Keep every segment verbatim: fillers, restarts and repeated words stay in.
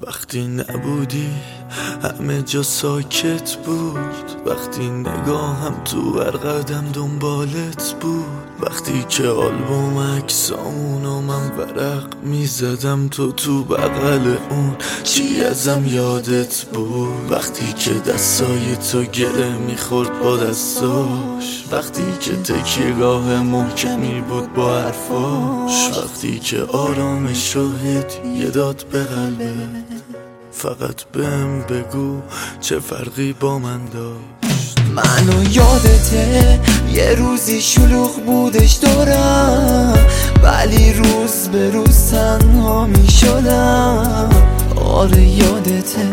وقتی نبودی همه جا ساکت بود، وقتی نگاهم تو هر قدم دنبالت بود، وقتی که آلبوم عکسامونو من ورق میزدم تو تو بغل اون چی ازم یادت بود، وقتی که دستای تو گره میخورد با دستاش، وقتی که تکیه‌گاه محکمی بود با حرفاش، وقتی که آرامش رو هدیه داد به قلبه. فقط بهم بگو چه فرقی با من داشت. منو یادته یه روزی شلوغ بودش دورم، ولی روز به روز تنها می شدم. آره یادته،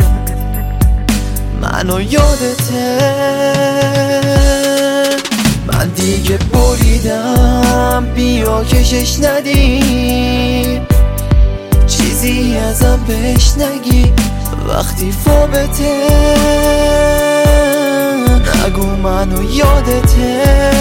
منو یادته من دیگه بریدم، بیا کشش ندی، چیزی ازم بهش نگی، وقتی فابته نگو منو یادته.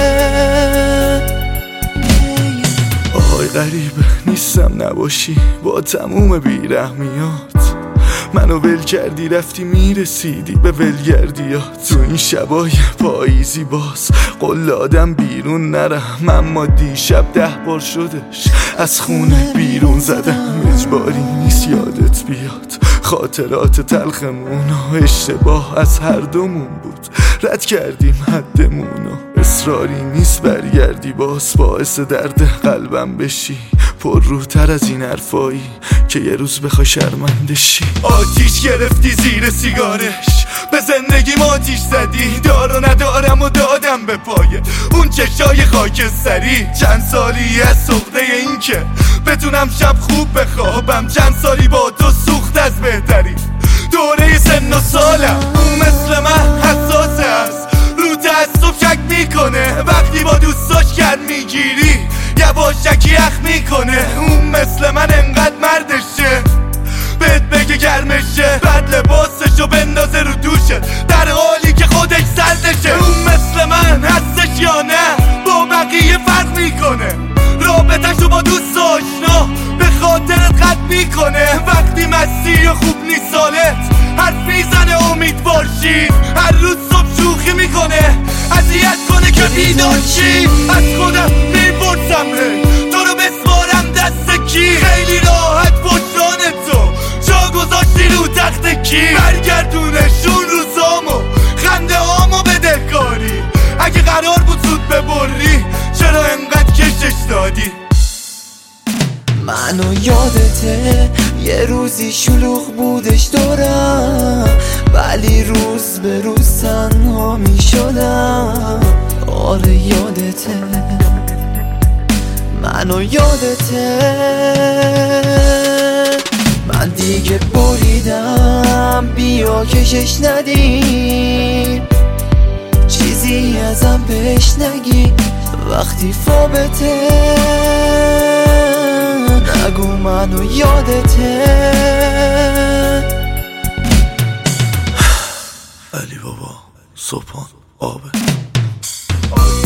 آهای غریبه نیستم نباشی با تموم بیرحمیات، منو ول کردی رفتی میرسیدی به ولگردیات. تو این شبای پاییزی باز قول آدم بیرون نرم، اما دیشب ده بار شدش از خونه بیرون زدم. اجباری نیست یادت بیاد خاطرات تلخمون و اشتباه از هر دومون بود، رد کردیم حدمونو، اصراری نیست برگردی باز باعث درد قلبم بشی، پر روتر از این حرفایی که یه روز بخوای شرمنده شی. آتیش گرفتی زیر سیگارش، به زندگیم آتیش زدی، دار و ندارم و دادم به پایه اون چشای خاکستری. چند سالی از سخته این که بتونم شب خوب بخوابم، چند سالی با تو سوخت از بهتری. دوره سن و سالم اون مثل من حساس است، رو تعصب شک میکنه، وقتی با دوستاش کرد میگیری یواشکی یخ میکنه. اون مثل من انقدر مردشه بهت بگه گرمشه، بعد لباسشو بندازه رو دوشت در حالی که خودش سردشه. اون مثل من هستش یا نه با بقیه فرق میکنه، رابطه‌شو با دوست آشنا به خاطرت قد میکنه، وقتی مستی و خوب نیست سالت حرف میزنه امیدوار شی، هر روز صبح شوخی میکنه اذیت کنه که بیدار شی. از خودم میپرسم تو رو بسپارم دست کی، خیلی راحت پشتان تو جا گذاشتی رو تخت کی، برگردونشون روزامو خنده هامو بدهکاری، اگه قرار بود زود ببری چرا انقدر کشش دادی. منو یادته یه روزی شلوغ بودش دورم، ولی روز به روز تنها می شدم. آره یادته، منو یادته من دیگه بریدم، بیا کشش ندی، چیزی ازم بهش نگی، وقتی فابته نگو منو یادته. علی بابا صبحان آبه